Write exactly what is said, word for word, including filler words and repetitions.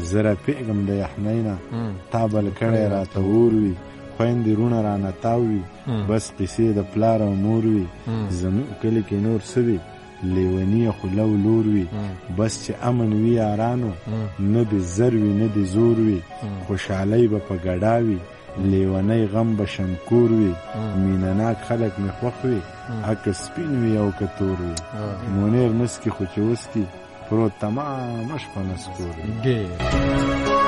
زه رپېږم د یخنۍ نه تا بل کړی راته اور وي خویندې رونه رانه تاو وي بس قیسې د پلار او مور وي زموږ کلي کې نور څه وي لیونی خو لو لور وي بس چې امن وي یارانو نه د زر وي نه د زور وي خوشحالۍ به په ګډا وي لیونی غم به شنکور وي مینهناک خلک مې خوښ وي اکه سپین وي او که تور وي منیر نسکي خو چې وسکي پروت تمامه شپه نسکور وي